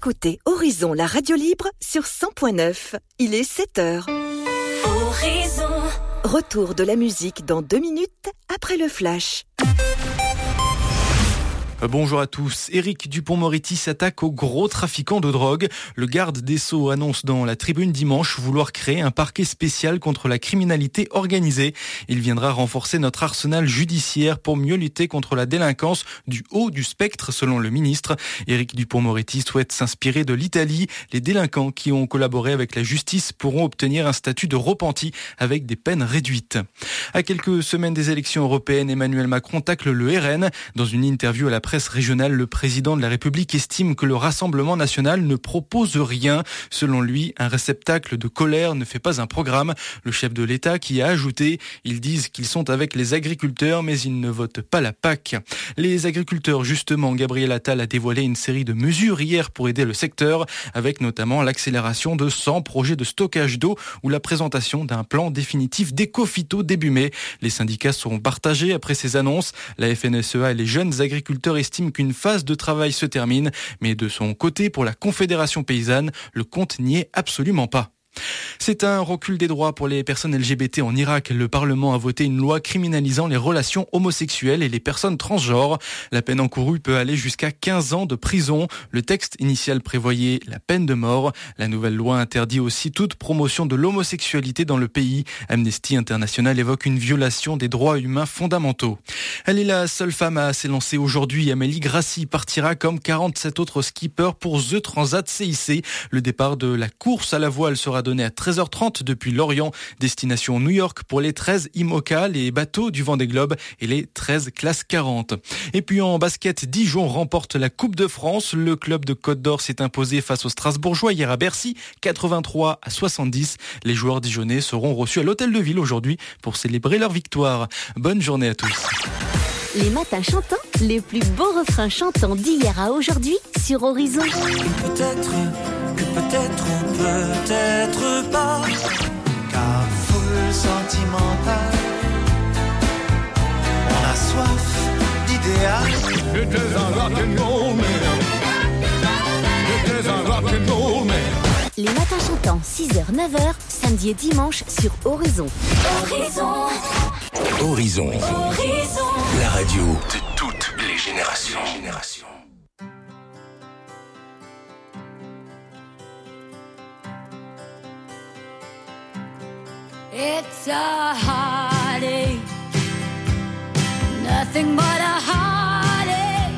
écoutez Horizon, la radio libre sur 100.9. Il est 7h. Horizon. Retour de la musique dans 2 minutes après le flash. Bonjour à tous. Éric Dupond-Moretti s'attaque aux gros trafiquants de drogue. Le garde des Sceaux annonce dans la Tribune dimanche vouloir créer un parquet spécial contre la criminalité organisée. Il viendra renforcer notre arsenal judiciaire pour mieux lutter contre la délinquance du haut du spectre, selon le ministre. Éric Dupond-Moretti souhaite s'inspirer de l'Italie. Les délinquants qui ont collaboré avec la justice pourront obtenir un statut de repenti avec des peines réduites. À quelques semaines des élections européennes, Emmanuel Macron tacle le RN. Dans une interview à la presse régionale, le président de la République estime que le Rassemblement national ne propose rien. Selon lui, un réceptacle de colère ne fait pas un programme. Le chef de l'État qui a ajouté « Ils disent qu'ils sont avec les agriculteurs, mais ils ne votent pas la PAC ». Les agriculteurs, justement, Gabriel Attal a dévoilé une série de mesures hier pour aider le secteur, avec notamment l'accélération de 100 projets de stockage d'eau ou la présentation d'un plan définitif d'éco-phyto début mai. Les syndicats seront partagés après ces annonces. La FNSEA et les jeunes agriculteurs estime qu'une phase de travail se termine, mais de son côté, pour la Confédération paysanne, le compte n'y est absolument pas. C'est un recul des droits pour les personnes LGBT en Irak. Le Parlement a voté une loi criminalisant les relations homosexuelles et les personnes transgenres. La peine encourue peut aller jusqu'à 15 ans de prison. Le texte initial prévoyait la peine de mort. La nouvelle loi interdit aussi toute promotion de l'homosexualité dans le pays. Amnesty International évoque une violation des droits humains fondamentaux. Elle est la seule femme à s'élancer aujourd'hui. Amélie Grassi partira comme 47 autres skippers pour The Transat CIC. Le départ de la course à la voile sera donné à 13h30 depuis Lorient, destination New York pour les 13 IMOCA, les bateaux du Vendée Globe et les 13 classes 40. Et puis en basket, Dijon remporte la Coupe de France. Le club de Côte d'Or s'est imposé face aux Strasbourgeois hier à Bercy, 83-70. Les joueurs dijonnais seront reçus à l'Hôtel de Ville aujourd'hui pour célébrer leur victoire. Bonne journée à tous. Les matins chantants, les plus beaux refrains chantants d'hier à aujourd'hui sur Horizon. Peut-être ou peut-être pas, car foule sentimentale, on a soif d'idéal. J'étais un rock'n'roll man. Les matins chantants, 6h, 9h, samedi et dimanche sur Horizon. Horizon. La radio de toutes les générations. It's a heartache, nothing but a heartache.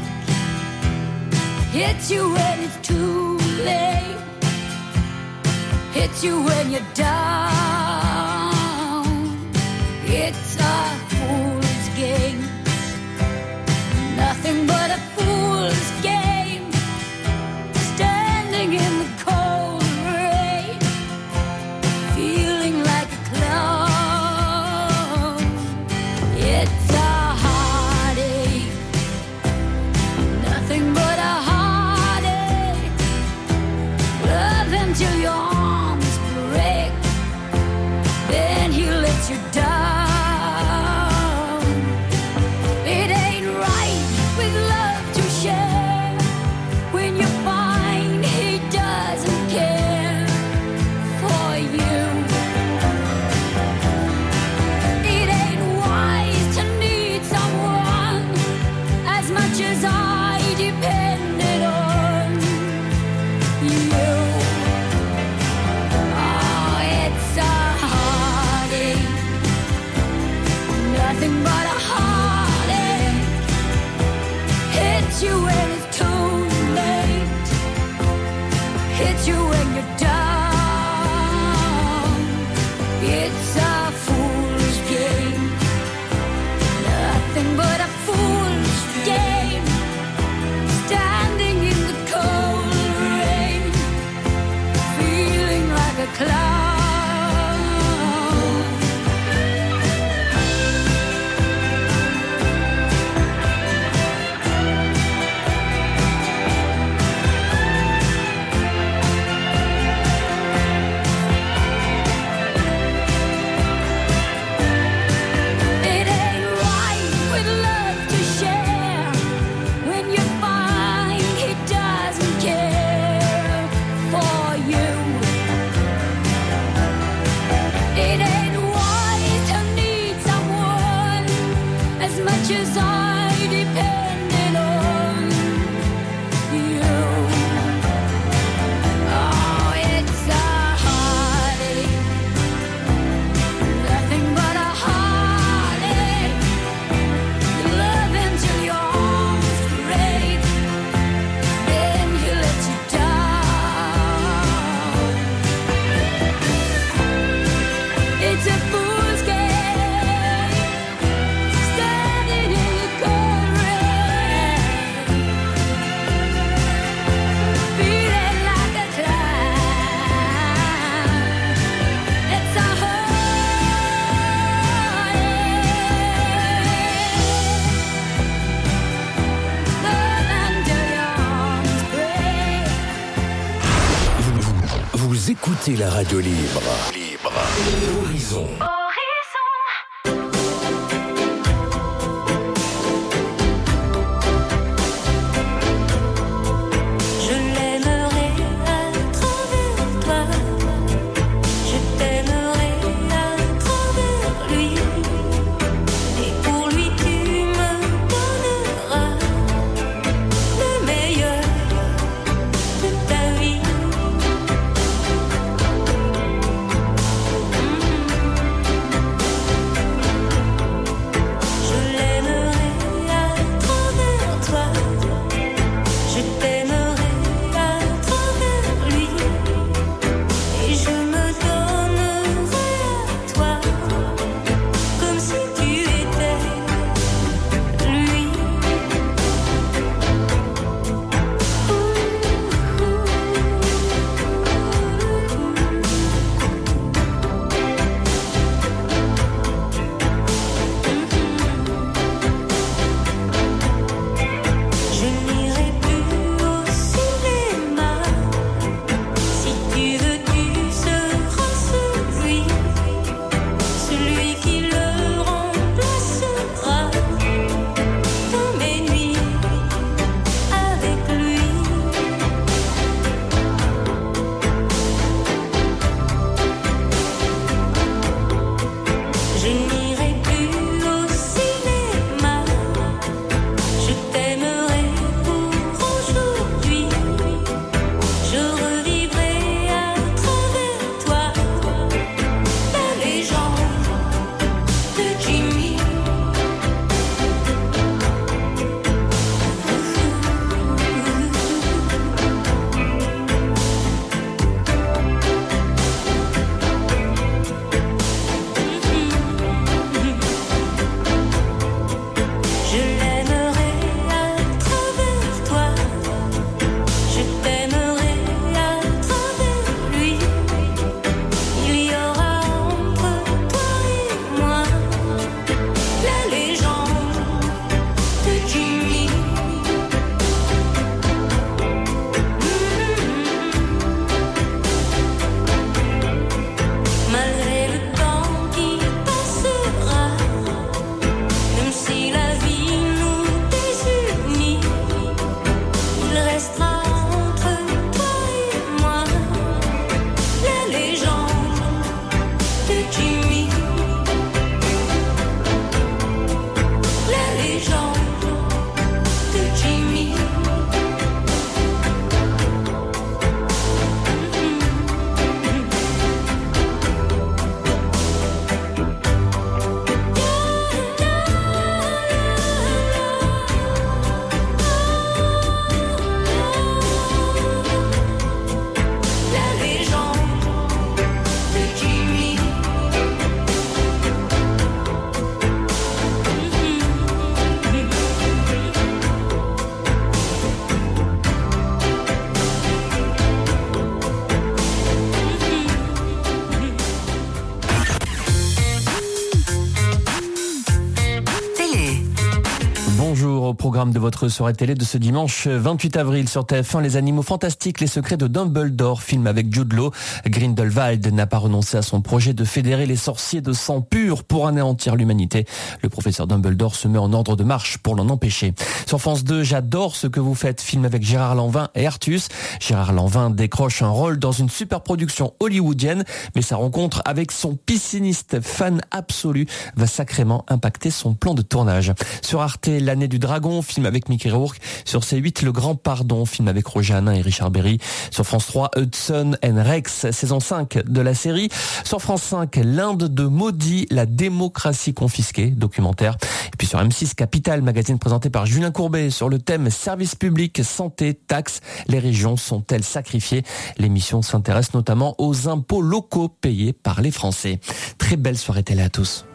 Hits you when it's too late, hits you when you're down. It's a fool's game, nothing but a fool's game. Standing in the cold rain, feeling like a clown. It's a heartache, nothing but a heartache. Love until your arms break, then he lets you down. It ain't right with love to share when you find he doesn't care for you. It ain't wise to need someone as much as I depended on you. Oh, it's a heartache, nothing but a heartache. Hits you when it's too late, hits you when you're down. It's a fool's game, nothing but a fool's game. Standing in the cold rain, feeling like a clown. It ain't right with love to share when you find he doesn't care Vous écoutez la radio libre. Horizon. Au programme de votre soirée télé de ce dimanche 28 avril sur TF1, Les Animaux Fantastiques, les secrets de Dumbledore, film avec Jude Law. Grindelwald n'a pas renoncé à son projet de fédérer les sorciers de sang pur pour anéantir l'humanité. Le professeur Dumbledore se met en ordre de marche pour l'en empêcher. Sur France 2, J'adore ce que vous faites, film avec Gérard Lanvin et Artus. Gérard Lanvin décroche un rôle dans une super production hollywoodienne, mais sa rencontre avec son pisciniste fan absolu va sacrément impacter son plan de tournage. Sur Arte, L'année du dragon, film avec Mickey Rourke. Sur C8, Le Grand Pardon, film avec Roger Hanin et Richard Berry. Sur France 3, Hudson and Rex, saison 5 de la série. Sur France 5, L'Inde de Maudit, la démocratie confisquée, documentaire. Et puis sur M6, Capital, magazine présenté par Julien Courbet sur le thème service public, santé, taxes. Les régions sont-elles sacrifiées? L'émission s'intéresse notamment aux impôts locaux payés par les Français. Très belle soirée télé à tous.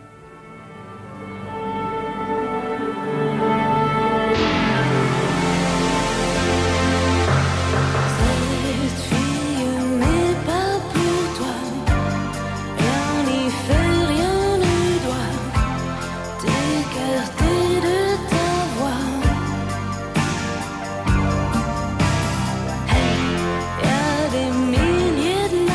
Milliers de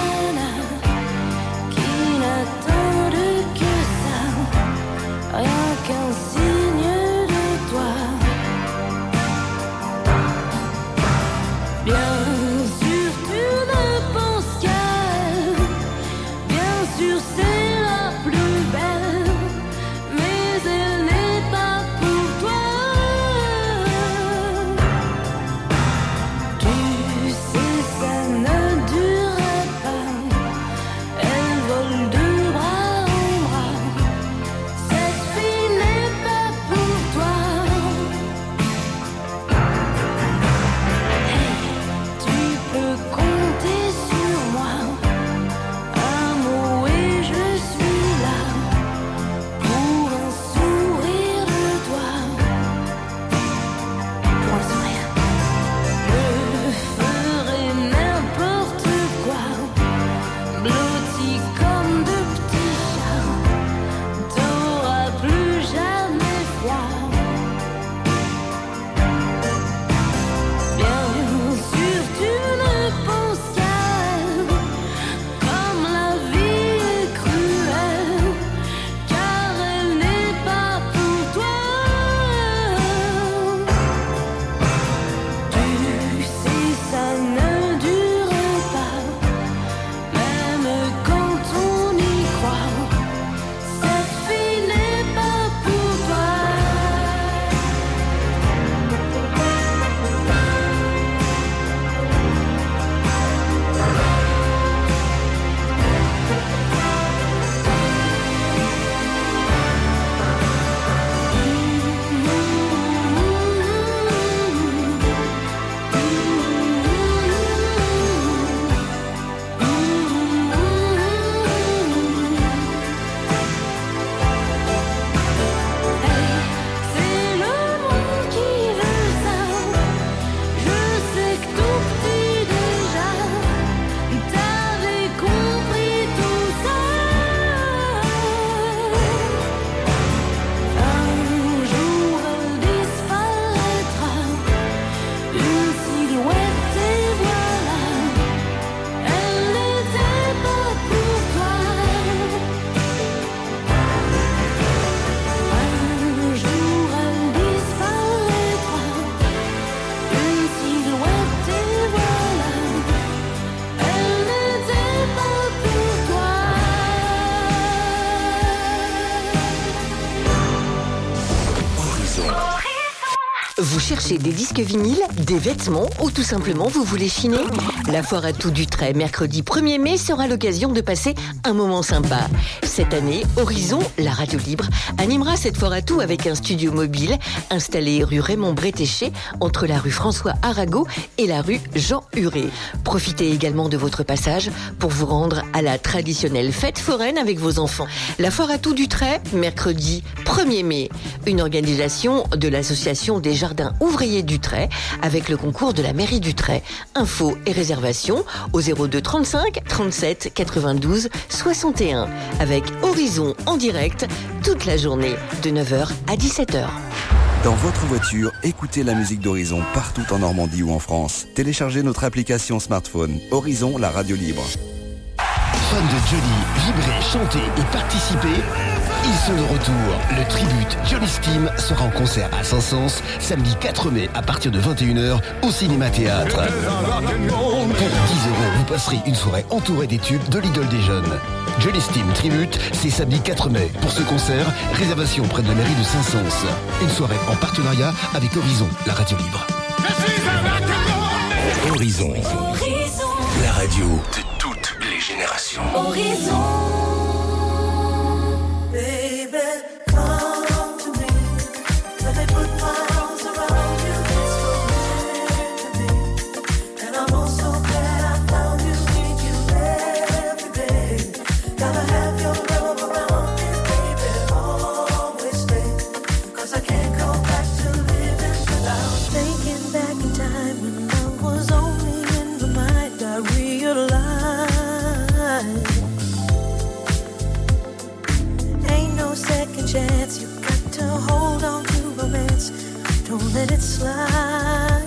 Vous cherchez des disques vinyles, des vêtements ou tout simplement vous voulez chiner? La foire à tout du trait, mercredi 1er mai, sera l'occasion de passer un moment sympa. Cette année, Horizon, la radio libre, animera cette foire à tout avec un studio mobile installé rue Raymond Bretéché entre la rue François Arago et la rue Jean Huré. Profitez également de votre passage pour vous rendre à la traditionnelle fête foraine avec vos enfants. La foire à tout du trait, mercredi 1er mai. Une organisation de l'association des jardins ouvriers du Trait avec le concours de la mairie du Trait. Infos et réservations au 02 35 37 92 61 avec Horizon en direct toute la journée de 9h à 17h. Dans votre voiture, écoutez la musique d'Horizon partout en Normandie ou en France. Téléchargez notre application smartphone Horizon, la radio libre. Fans de Johnny, vibrer, chanter et participer, ils sont de retour. Le Tribute Johnny Steam sera en concert à Saint-Saëns samedi 4 mai à partir de 21h au Cinéma Théâtre. Pour 10 €, vous passerez une soirée entourée des tubes de l'idole des jeunes. Johnny Steam Tribute, c'est samedi 4 mai. Pour ce concert, réservation près de la mairie de Saint-Saëns. Une soirée en partenariat avec Horizon, la radio libre. Horizon. La radio de toutes les générations. Chance, you got to hold on to romance. Don't let it slide.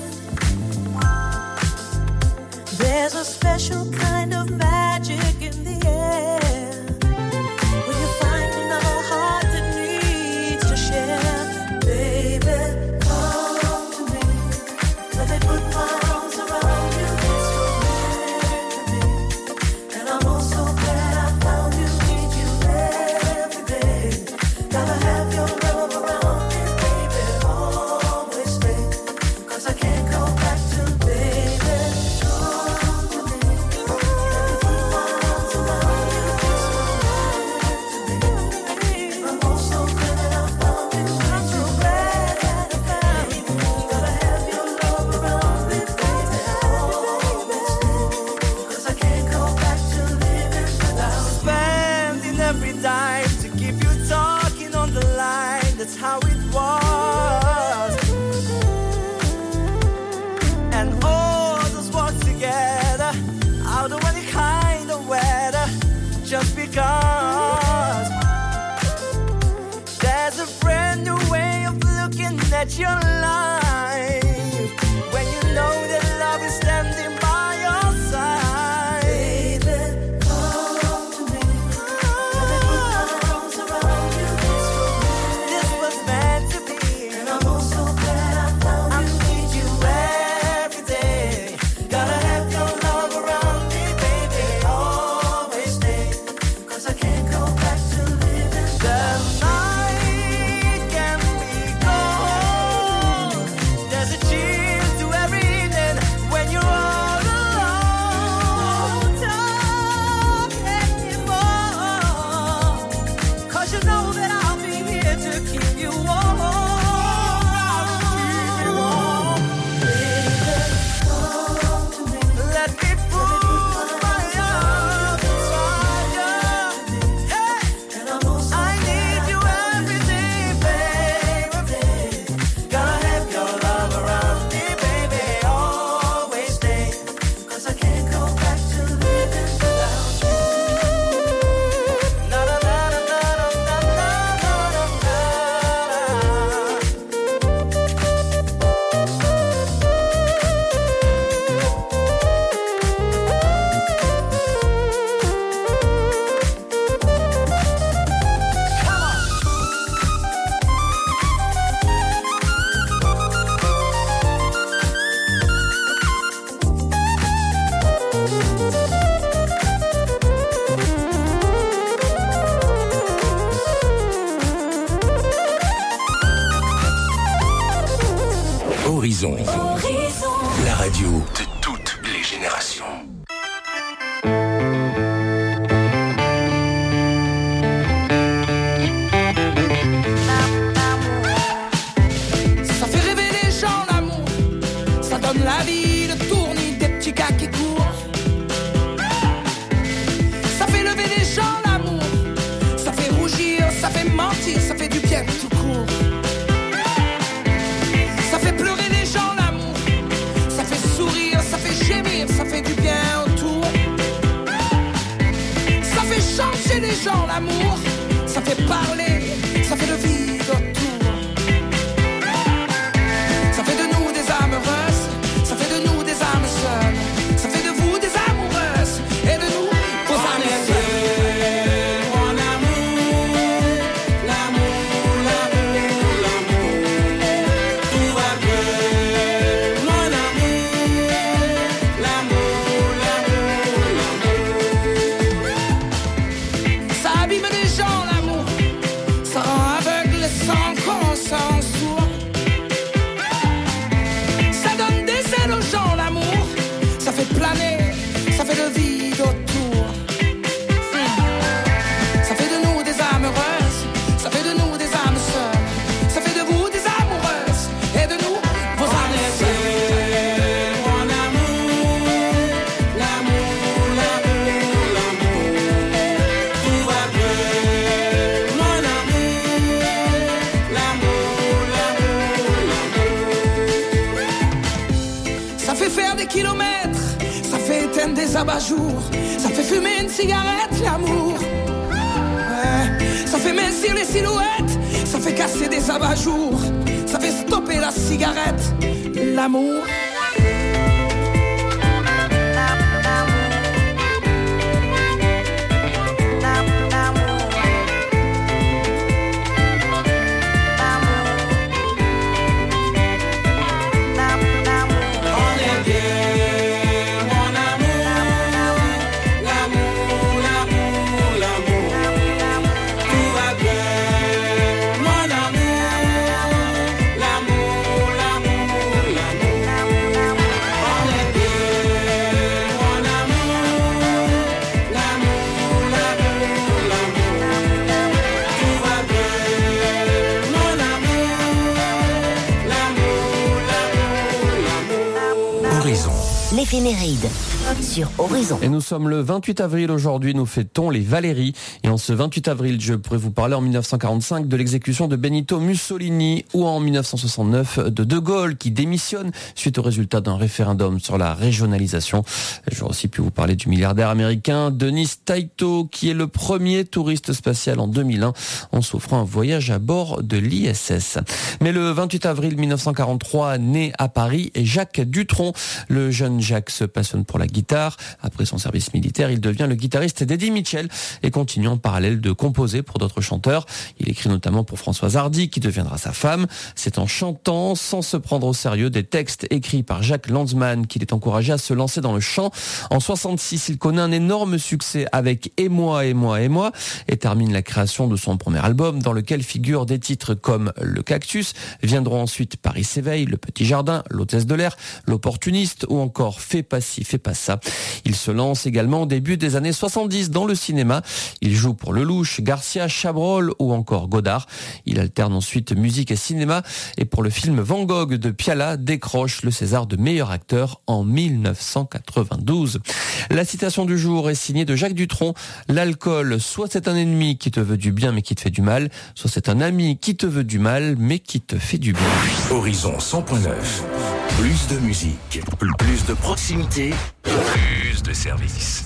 There's a special kind of magic in the air when you find another heart that needs to share. Baby, come to me. Let me put my arms around you. It's romantic to me, and I'm also glad I found you. Need you every day. Gotta have your love around me, baby, always stay. 'Cause I can't go back to baby. Come to me, let me put my arms around you. It's romantic to me. I'm also glad I found you. I'm so glad that I found you. Gotta have your love around me, baby, always stay. 'Cause I can't go back to living without you. Spending every dime to keep you talking on the line, that's how it was. And all those walks together, out of any kind of weather, just because there's a brand new way of looking at your life when you know that love is standing by your side. Baby, come to me. Let me put my arms around you. This was meant to be, and I'm also glad I found you. I need you every day. Gotta have your love around me, baby, always stay. 'Cause I can't go back to living. The night can be cold, Horizon. La radio de toutes les générations. Ça fait rêver les gens, l'amour. Ça donne la vie, le tournis des petits gars qui courent. Ça fait lever les gens, l'amour. Ça fait rougir, ça fait mentir, ça fait du bien tout court. Ça fait pleurer les gens, l'amour. Ça fait sourire, ça fait gémir, ça fait du bien autour. Ça fait changer les gens, l'amour. Ça fait parler, ça fait le vide autour. Ça fait de nous des âmes heureuses, ça fait de nous des âmes seules. Ça fait de vous des amoureuses et de nous vos âmes seules. Ça abîme les gens, l'amour. Ça rend aveugle sans conscience sourd. Ça donne des ailes aux gens, l'amour. Ça fait planer, ça fait le vide autour. Ça fait de nous des âmes heureuses, ça fait de nous des âmes seules. Ça fait de vous des amoureuses et de nous vos âmes seules. Mon amour, l'amour, l'amour, l'amour. Tout va bien, mon amour, l'amour, l'amour, l'amour. Ça fait faire des kilomètres, ça fait éteindre des abat-jours, ça fait fumer une cigarette, l'amour. Ouais. Ça fait mincir les silhouettes, ça fait casser des abat-jours, ça fait stopper la cigarette, l'amour. On est bien, mon amour, l'amour, l'amour, l'amour. Tout va bien, mon amour, l'amour, l'amour, l'amour. On est bien, mon amour, l'amour, l'amour, l'amour. Tout va bien, mon amour, l'amour, l'amour, l'amour. Horizon. L'éphéméride sur Horizon. Et nous sommes le 28 avril aujourd'hui, nous fêtons les Valéries. Et en ce 28 avril, je pourrais vous parler en 1945 de l'exécution de Benito Mussolini ou en 1969 de De Gaulle qui démissionne suite au résultat d'un référendum sur la régionalisation. J'aurais aussi pu vous parler du milliardaire américain Denis Taito qui est le premier touriste spatial en 2001 en s'offrant un voyage à bord de l'ISS. Mais le 28 avril 1943, né à Paris, Jacques Dutronc. Le jeune Jacques se passionne pour la guitare. Après son service militaire, il devient le guitariste d'Eddie Mitchell et continue en parallèle de composer pour d'autres chanteurs. Il écrit notamment pour Françoise Hardy, qui deviendra sa femme. C'est en chantant, sans se prendre au sérieux, des textes écrits par Jacques Lanzmann qu'il est encouragé à se lancer dans le chant. En 66, il connaît un énorme succès avec Et moi, et moi, et moi, et termine la création de son premier album, dans lequel figurent des titres comme Le Cactus. Viendront ensuite Paris s'éveille, Le Petit Jardin, L'Hôtesse de l'air, L'Opportuniste ou encore Fais pas ci, fais pas ça. Il se lance également au début des années 70 dans le cinéma. Il joue pour Lelouch, Garcia, Chabrol ou encore Godard. Il alterne ensuite musique et cinéma et pour le film Van Gogh de Piala décroche le César de meilleur acteur en 1992. La citation du jour est signée de Jacques Dutronc. L'alcool, soit c'est un ennemi qui te veut du bien mais qui te fait du mal, soit c'est un ami qui te veut du mal mais qui te fait du bien. Horizon 100.9. Plus de musique, plus de proximité, plus de services.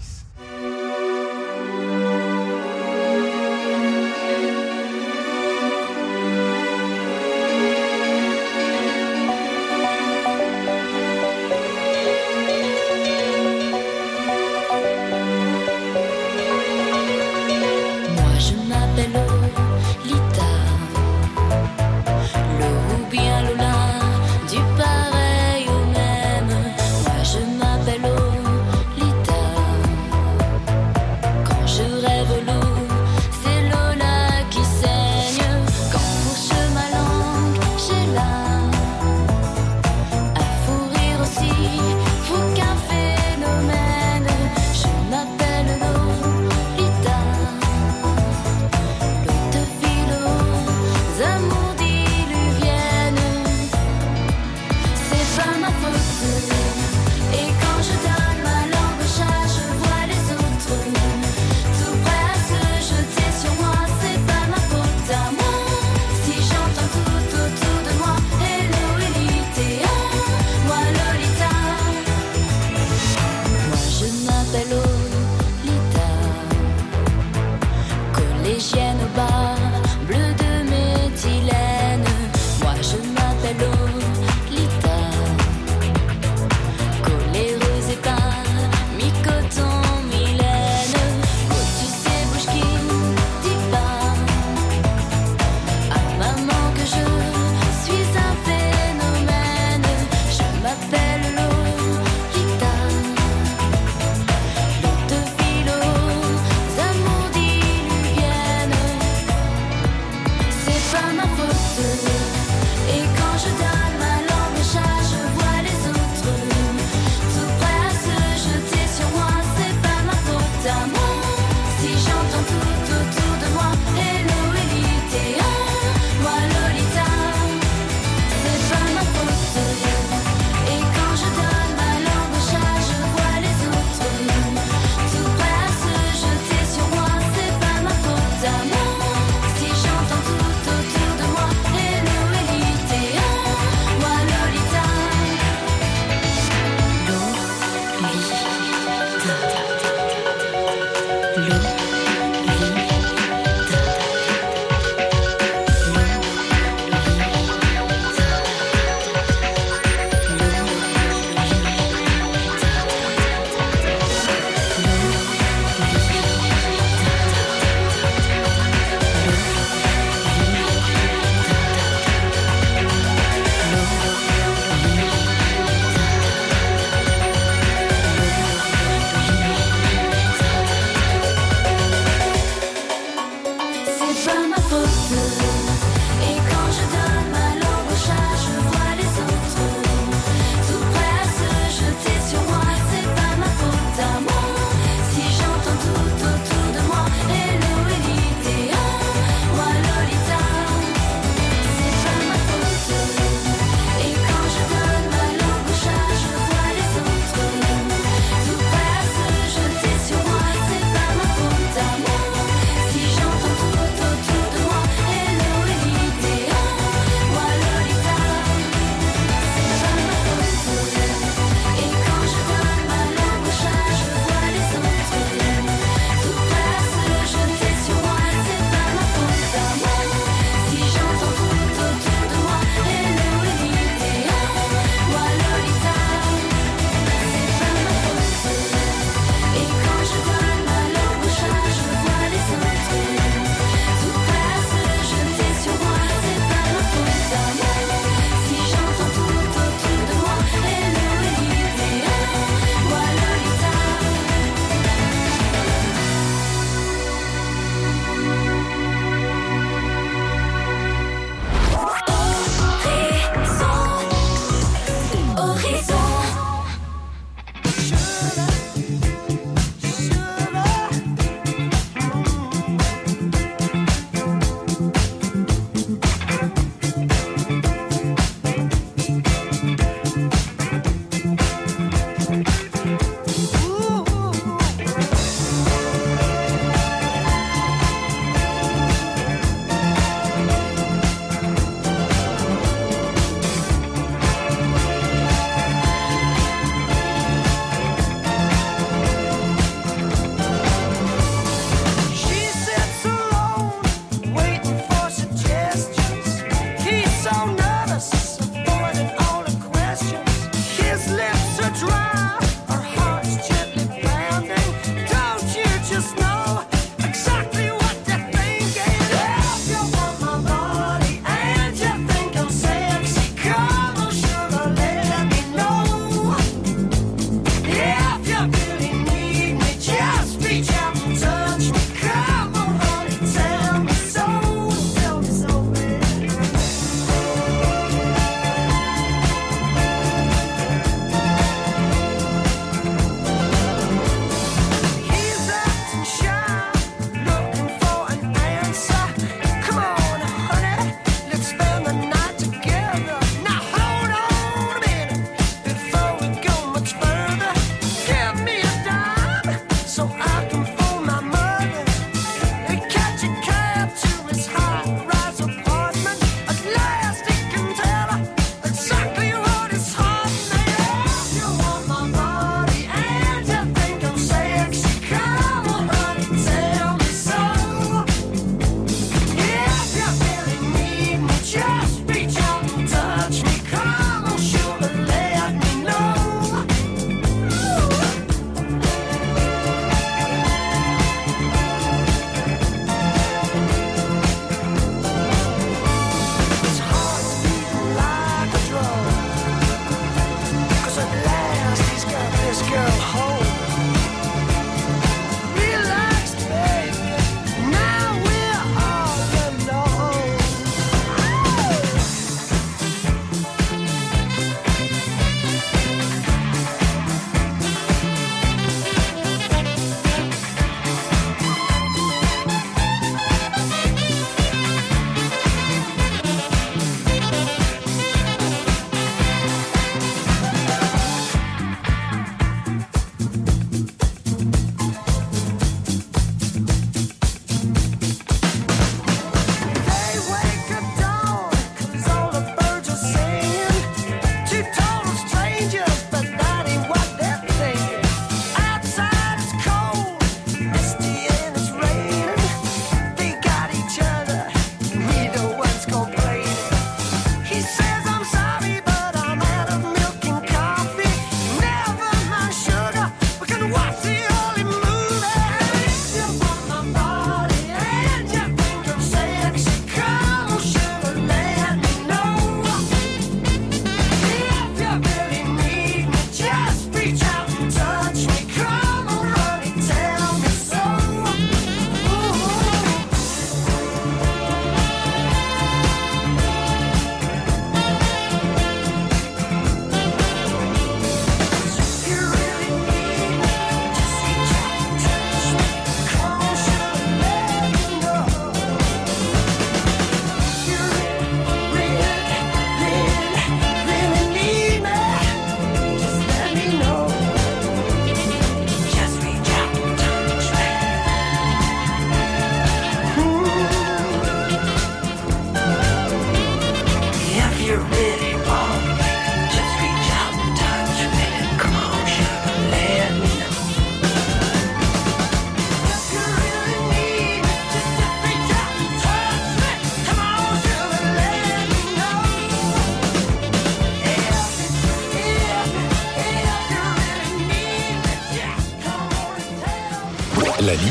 Moi je m'appelle Lolita, le ou bien Lola, du pareil au même. Moi je m'appelle Lolita.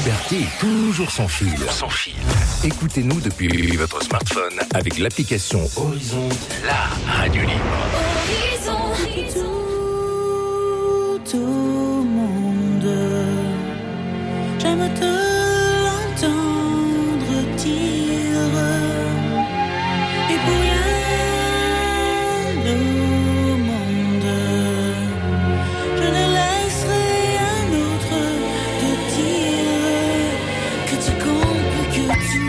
liberté est toujours sans fil. Écoutez-nous depuis votre smartphone avec l'application Horizon, la radio libre. Tout au monde, j'aime te l'entendre dire, et pour rien au monde, je ne laisserai un autre te dire que tu comptes, que tu.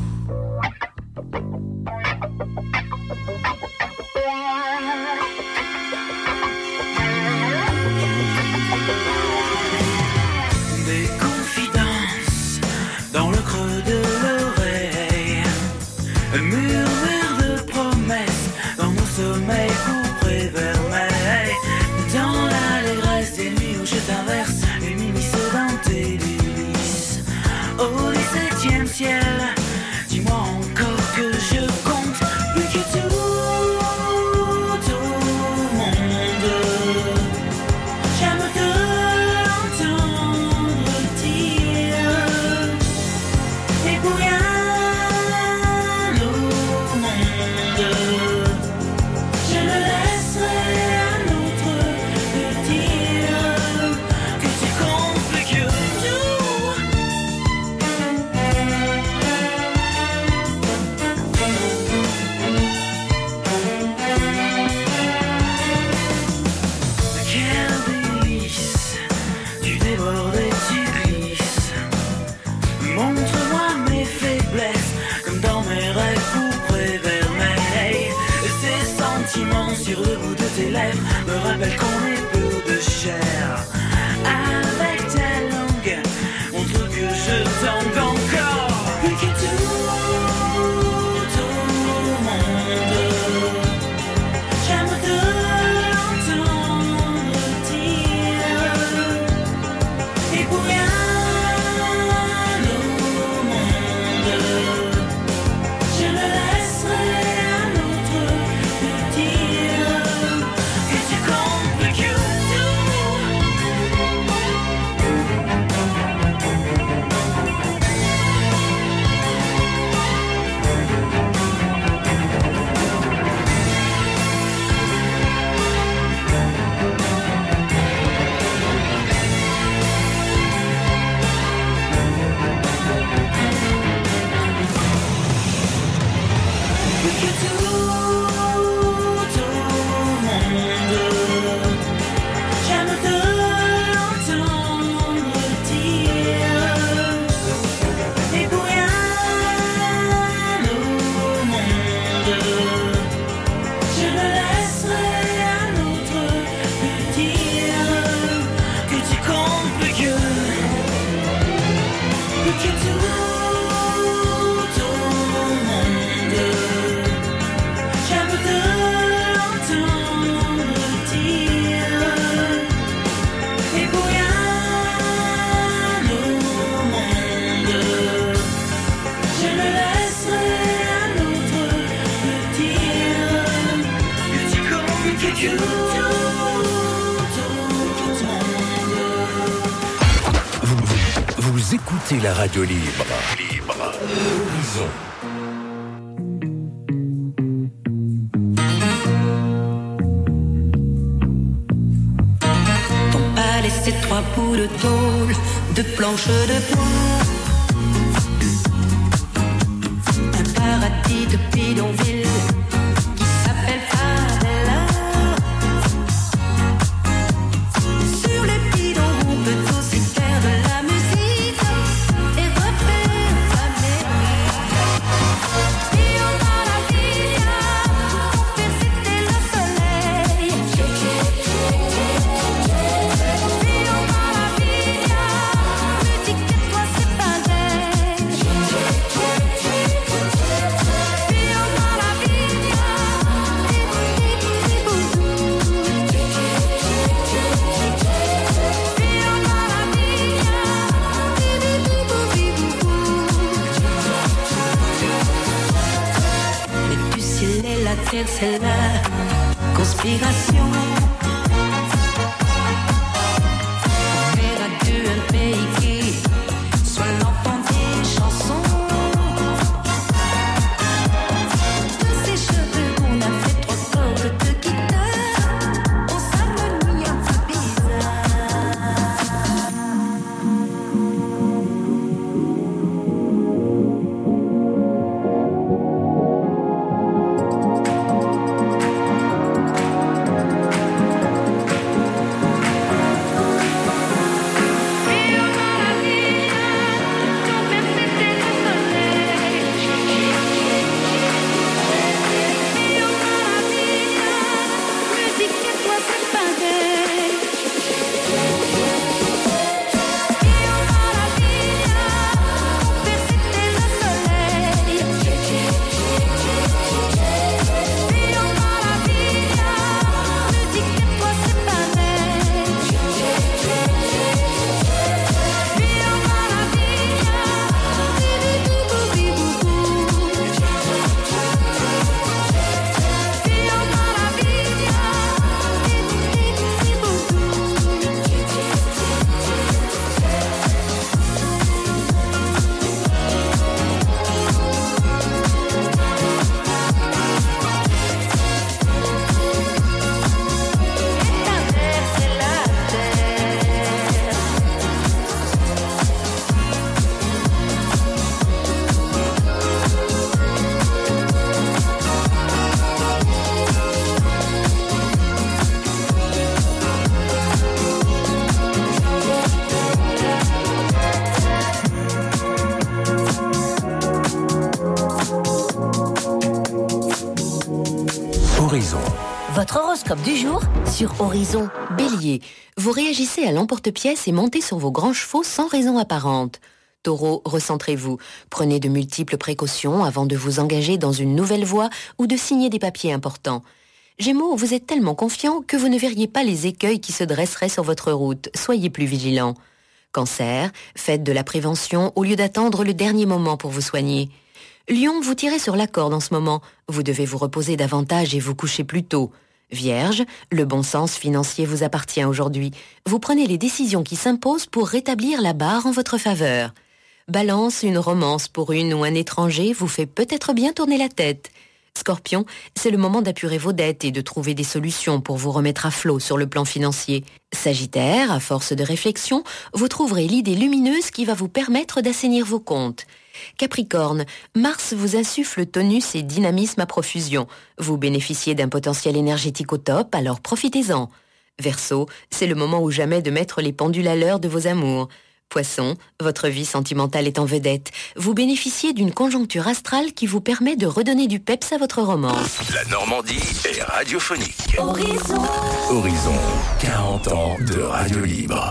Des confidences dans le creux de l'oreille, un murmure de promesses dans nos sommeils couperés vermeils. Dans l'allégresse des nuits où je t'inverse et m'immisce dans tes délices. Au 17e ciel, dis-moi encore que je compte plus que tout au monde. J'aime te l'entendre dire, et pour rien au monde, je ne laisserai un autre te dire que tu comptes plus que Quelle délice, tu débordes et tu glisses. Montre-moi mes faiblesses, comme dans mes rêves couperés vermeils. Ces sentiments sur le bout de tes lèvres me rappellent qu'on est peu de chair. Avec ta langue, montre que je t'aime encore. Plus que tout au monde, j'aime te l'entendre dire, et pour rien au monde, je ne laisserai un autre te dire que tu comptes plus que Vous écoutez la radio libre. Horizon. Ton palais, c'est 3 bouts de tôle, de planches de bois. Un paradis de bidonville qui s'appelle Favela. Sur les bidons, on peut aussi faire de la musique et refaire l'Amérique. Rio dans la villa, pour faire c'était le soleil. Rio dans la villa, musique et toi c'est pareil. Rio dans la villa, et du ciel et la terre, c'est la conspiration. Faire à deux un pays qui soit L'horoscope du jour sur Horizon. Bélier, vous réagissez à l'emporte-pièce et montez sur vos grands chevaux sans raison apparente. Taureau, recentrez-vous. Prenez de multiples précautions avant de vous engager dans une nouvelle voie ou de signer des papiers importants. Gémeaux, vous êtes tellement confiant que vous ne verriez pas les écueils qui se dresseraient sur votre route. Soyez plus vigilant. Cancer, faites de la prévention au lieu d'attendre le dernier moment pour vous soigner. Lion, vous tirez sur la corde en ce moment. Vous devez vous reposer davantage et vous coucher plus tôt. Vierge, le bon sens financier vous appartient aujourd'hui. Vous prenez les décisions qui s'imposent pour rétablir la barre en votre faveur. Balance, une romance pour une ou un étranger vous fait peut-être bien tourner la tête. Scorpion, c'est le moment d'apurer vos dettes et de trouver des solutions pour vous remettre à flot sur le plan financier. Sagittaire, à force de réflexion, vous trouverez l'idée lumineuse qui va vous permettre d'assainir vos comptes. Capricorne, Mars vous insuffle tonus et dynamisme à profusion. Vous bénéficiez d'un potentiel énergétique au top, alors profitez-en. Verseau, c'est le moment ou jamais de mettre les pendules à l'heure de vos amours. Poisson, votre vie sentimentale est en vedette. Vous bénéficiez d'une conjoncture astrale qui vous permet de redonner du peps à votre romance. La Normandie est radiophonique. Horizon. Horizon, 40 ans de radio libre.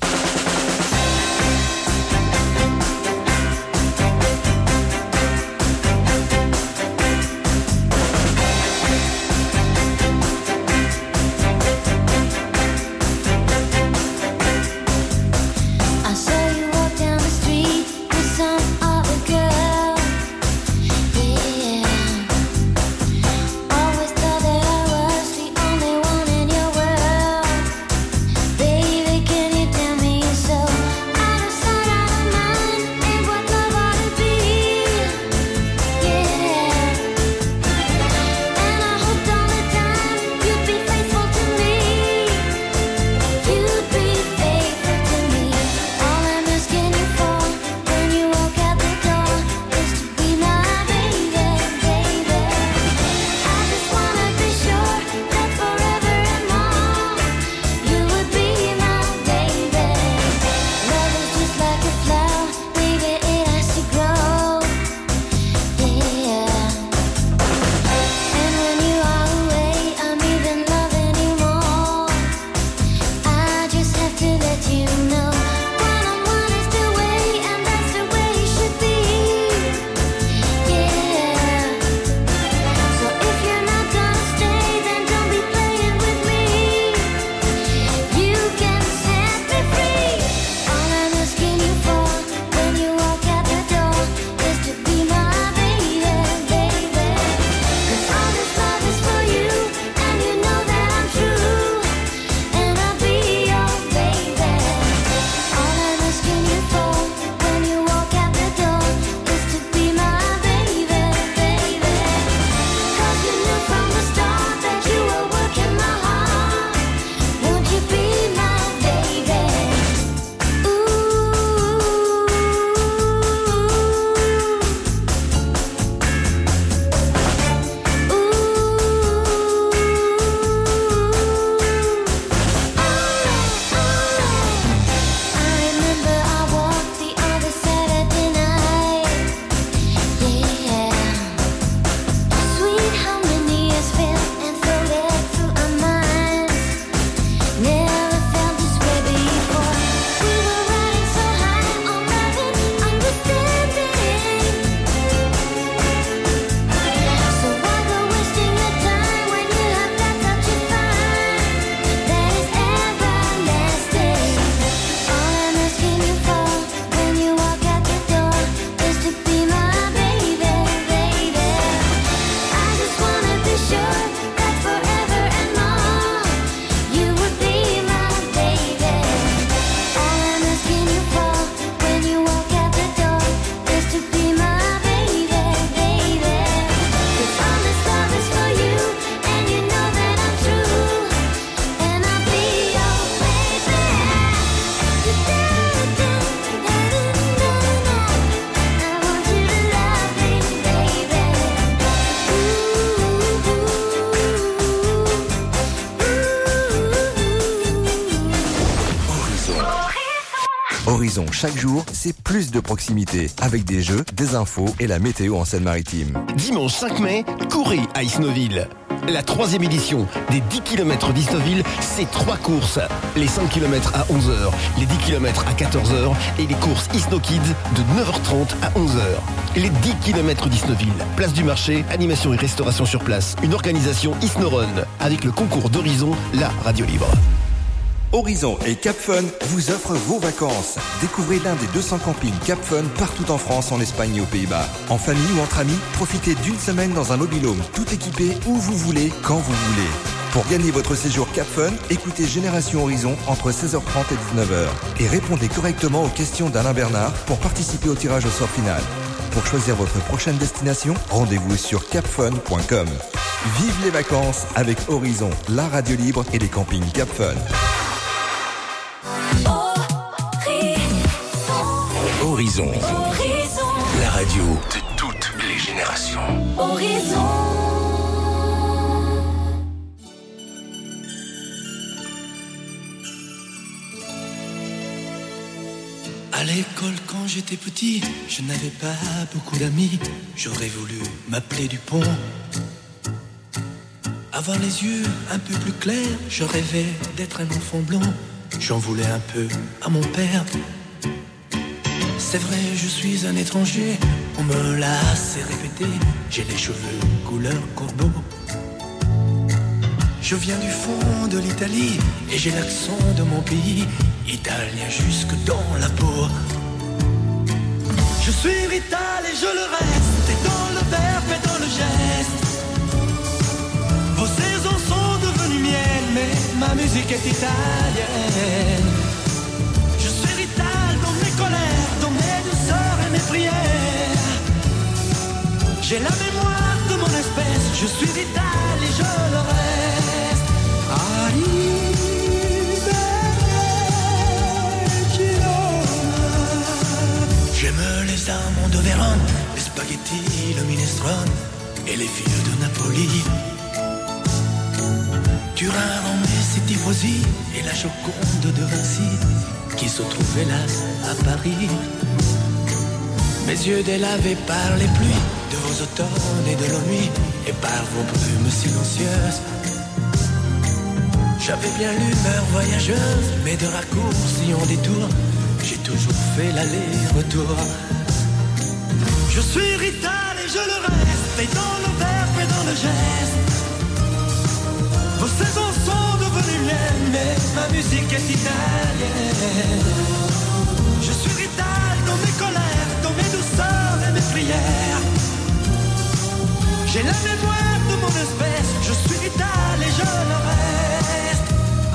Horizon, chaque jour, c'est plus de proximité. Avec des jeux, des infos et la météo en Seine-Maritime. Dimanche 5 mai, courez à Isnoville. La 3e édition des 10 km d'Isnoville, c'est 3 courses. Les 5 km à 11h, les 10 km à 14h et les courses Isno Kids de 9h30 à 11h. Les 10 km d'Isnoville, place du marché, animation et restauration sur place. Une organisation Isnorun avec le concours d'Horizon, la radio libre. Horizon et Cap Fun vous offrent vos vacances. Découvrez l'un des 200 campings Cap Fun partout en France, en Espagne et aux Pays-Bas. En famille ou entre amis, profitez d'une semaine dans un mobil-home tout équipé où vous voulez, quand vous voulez. Pour gagner votre séjour Cap Fun, écoutez Génération Horizon entre 16h30 et 19h et répondez correctement aux questions d'Alain Bernard pour participer au tirage au sort final. Pour choisir votre prochaine destination, rendez-vous sur capfun.com. Vive les vacances avec Horizon, la radio libre et les campings Cap Fun. Horizon. La radio de toutes les générations. Horizon. À l'école quand j'étais petit, je n'avais pas beaucoup d'amis. J'aurais voulu m'appeler Dupont. Avoir les yeux un peu plus clairs, je rêvais d'être un enfant blond. J'en voulais un peu à mon père. C'est vrai, je suis un étranger, on me l'a assez répété. J'ai les cheveux couleur corbeau. Je viens du fond de l'Italie et j'ai l'accent de mon pays, italien jusque dans la peau. Je suis rital et je le reste, et dans le verbe et dans le geste. Vos saisons sont devenues miennes, mais ma musique est italienne. Je suis rital dans mes colères, dans mes douceurs et mes prières. J'ai la mémoire de mon espèce, je suis vital et je le reste. J'aime les amants de Vérone, les spaghettis, le minestrone et les filles de Napoli. Turin, Rome et ses tifosi et la Joconde de Vinci qui se trouve hélas à Paris. Mes yeux délavés par les pluies de vos automnes et de nos nuits et par vos brumes silencieuses. J'avais bien l'humeur voyageuse, mais de raccourcis en détour, j'ai toujours fait l'aller-retour. Je suis rital et je le reste, et dans le verbe et dans le geste. Vos saisons sont devenues miennes, mais ma musique est italienne. Je suis rital dans mes colères, dans mes douceurs et mes prières. J'ai la mémoire de mon espèce, je suis rital et je le reste.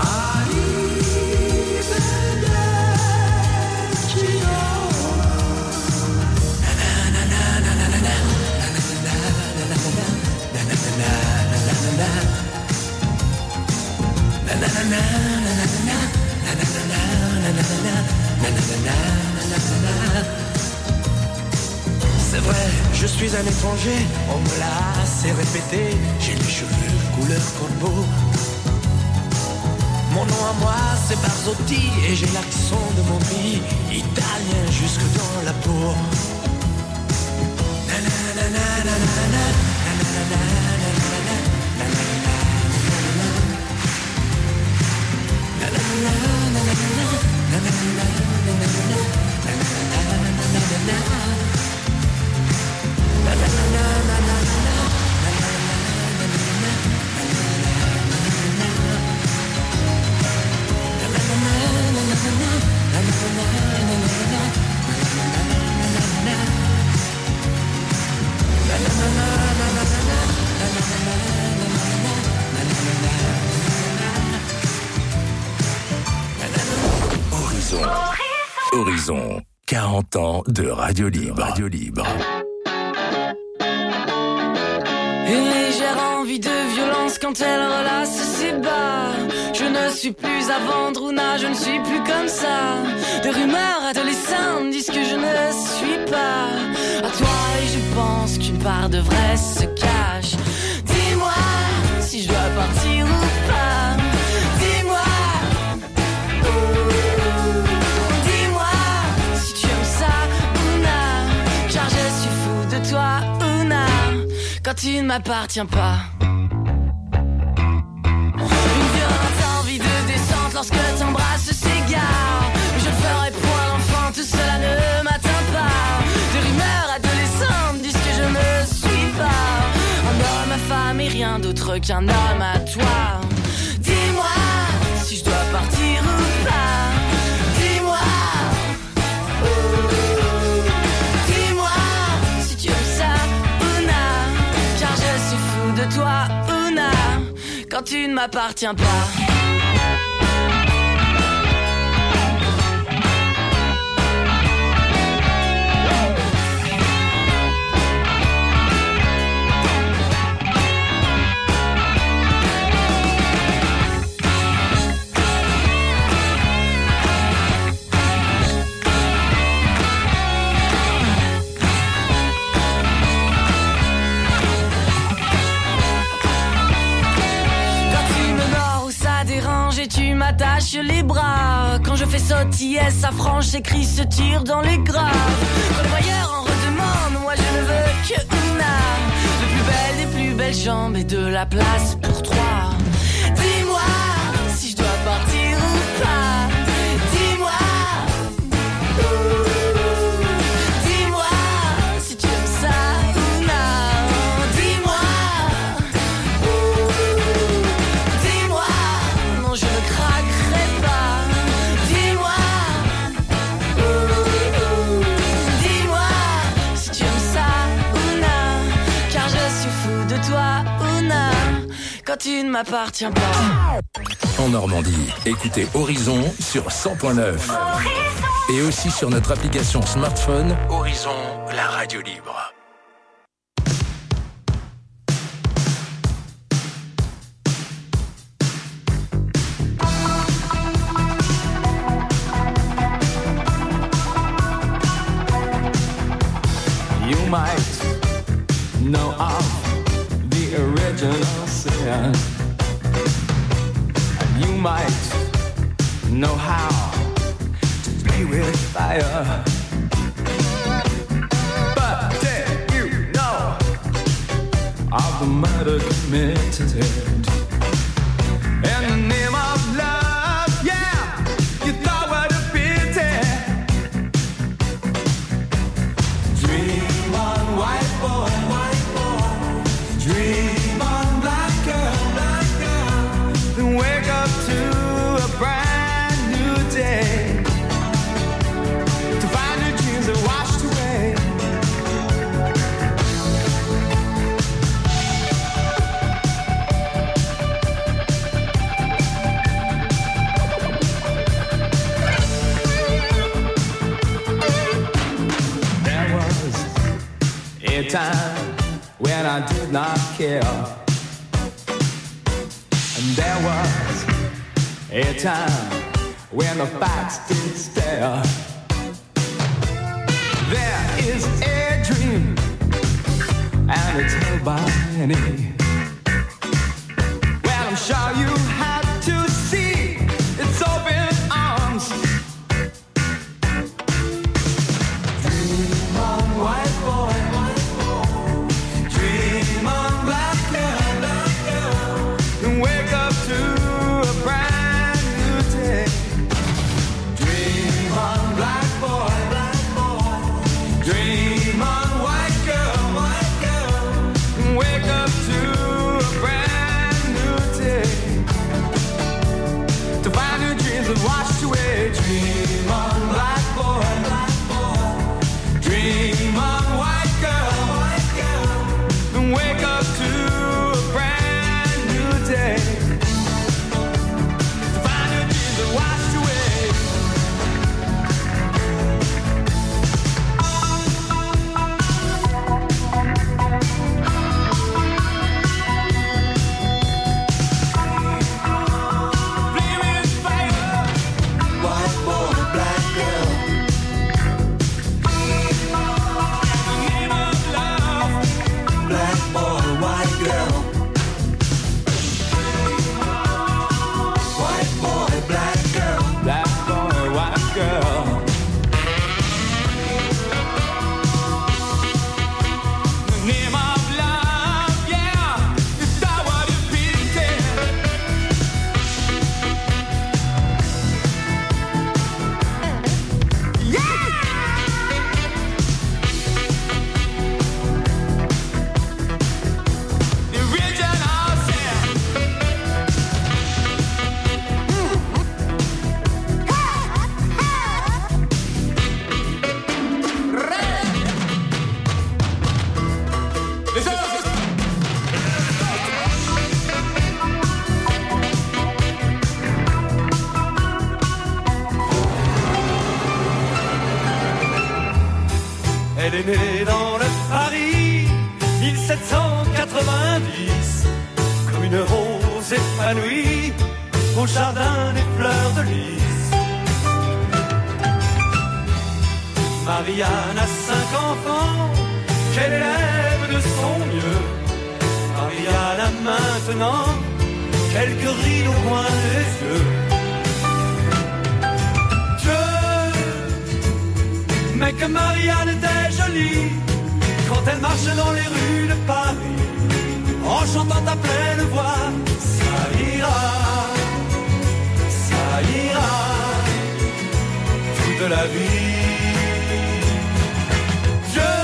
C'est vrai, je suis un étranger, on me l'a assez répété. J'ai les cheveux couleur corbeau. Mon nom à moi c'est Barzotti et j'ai l'accent de mon pays, italien jusque dans la peau. Horizon, 40 ans de radio libre. Radio libre. Une légère envie de violence quand elle relasse ses bas. Je ne suis plus à vendre ou non, je ne suis plus comme ça. Des rumeurs adolescentes disent que je ne suis pas à toi et je pense qu'une part de vrai se cache. Dis-moi si je dois partir ou pas. Dis-moi si tu aimes ça ou non. Car je suis fou de toi ou non. Quand tu ne m'appartiens pas. lorsque t'embrasses s'égare. Mais je ne ferai point l'enfant, tout cela ne m'atteint pas. Des rumeurs adolescentes disent que je ne suis pas un homme à femme et rien d'autre qu'un homme à toi. Dis-moi si je dois partir ou pas. Dis-moi, dis-moi si tu aimes ça, Una. Car je suis fou de toi, Una, quand tu ne m'appartiens pas. Et tu m'attaches les bras. Quand je fais sautiller sa frange, ses cris se tirent dans les graves. Quand le voyeur en redemande, moi je ne veux que Una. De plus belle des plus belles jambes et de la place pour trois. Dis-moi si je dois partir ou pas. Dis-moi, dis-moi si tu aimes ça, Una. Dis-moi, dis-moi, non je ne craquerai pas. Dis-moi, dis-moi si tu aimes ça, Una. Car je suis fou de toi, Una, quand tu ne m'appartiens pas. En Normandie, écoutez Horizon sur 100.9. Et aussi sur notre application smartphone, Horizon, la radio libre. You might know of the original sin. And you might know how to play with fire. But did you know of the murder committed in the name of love? Yeah, you thought what a pity. Dream on, white boy, dream on, black girl, then wake up to a brand new day, to find your dreams are washed away. There was a time when I did not care, and there was a time when the facts did stare. There is a dream, and it's held by many. Well, I'm sure you had to see its open arms. Dream on, white boy, dream on, black girl, and wake up to a brand new day. Dream on, black boy, dream on, white girl, and wake up to a brand new day, to find your dreams have washed away. Dream on, black boy, dream on, white girl, and wake up to a brand new day, to find your dreams have washed away. Elle est née dans le Paris 1790, comme une rose épanouie au jardin des fleurs de lys. Marianne a 5 enfants qu'elle élève de son mieux. Marianne a maintenant quelques rides au coin des yeux. Mais que Marianne était jolie quand elle marche dans les rues de Paris, en chantant à pleine voix, ça ira, toute la vie. Dieu,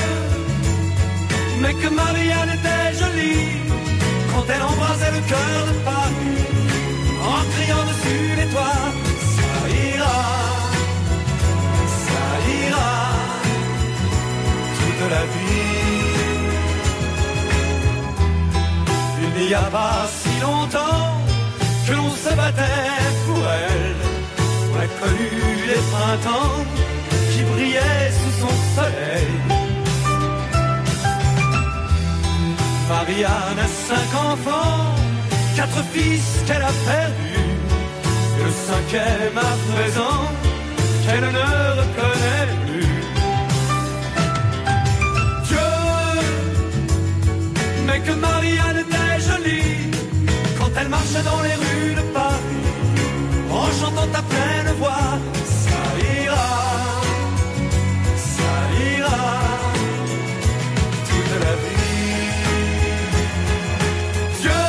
mais que Marianne était jolie quand elle embrasait le cœur de Paris, en criant dessus les toits, ça ira. Toute la vie. Il n'y a pas si longtemps que l'on se battait pour elle. On a connu les printemps qui brillaient sous son soleil. Marianne a 5 enfants, 4 fils qu'elle a perdus, et le 5e à présent qu'elle ne reconnaît plus. Mais que Marianne était jolie quand elle marchait dans les rues de Paris, en chantant à pleine voix, ça ira, toute la vie. Dieu,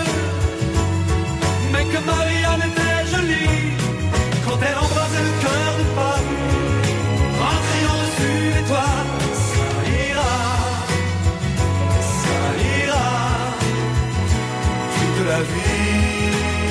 mais que Marianne était jolie quand elle embrasait le cœur de Paris, en criant dessus les toits, ça ira. La vie.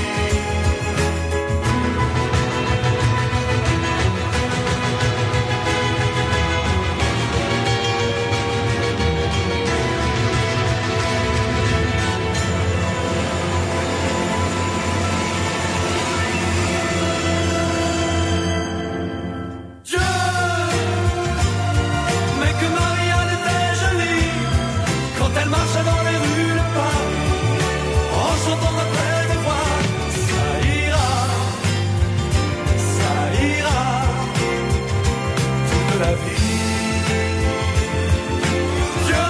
Dieu, mais que Marianne était jolie quand elle marchait dans les rues de Paris, en chantant après des voix, ça ira, toute la vie. Dieu,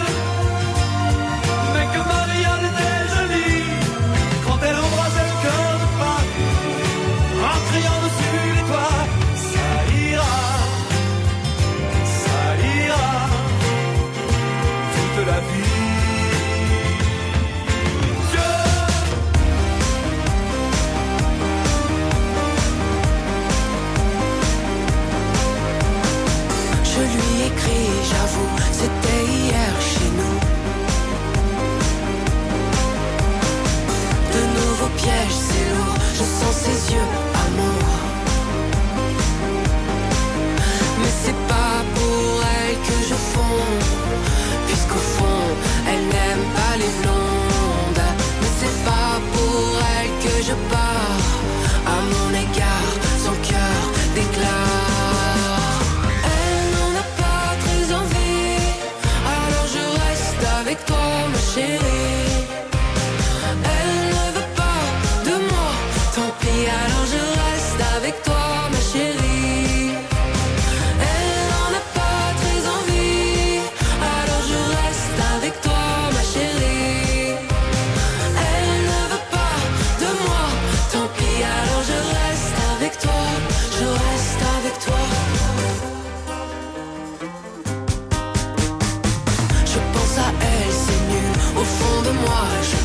mais que Marianne était jolie quand elle embrassait le cœur de Paris, en criant dessus les toits, ça ira, toute la vie. J'avoue, c'était hier chez nous. De nouveaux pièges, c'est lourd. Je sens ses yeux, amour. Mais c'est pas pour elle que je fonds, puisqu'au fond, elle n'aime pas les blondes. Mais c'est pas pour elle que je pars. À mon égard, son cœur déclare. Avec toi ma chérie, elle ne veut pas de moi, tant pis alors je reste avec toi ma chérie. Elle n'en a pas très envie, alors je reste avec toi ma chérie. Elle ne veut pas de moi, tant pis alors je reste avec toi, je reste avec toi. À elle, c'est nul, au fond de moi, je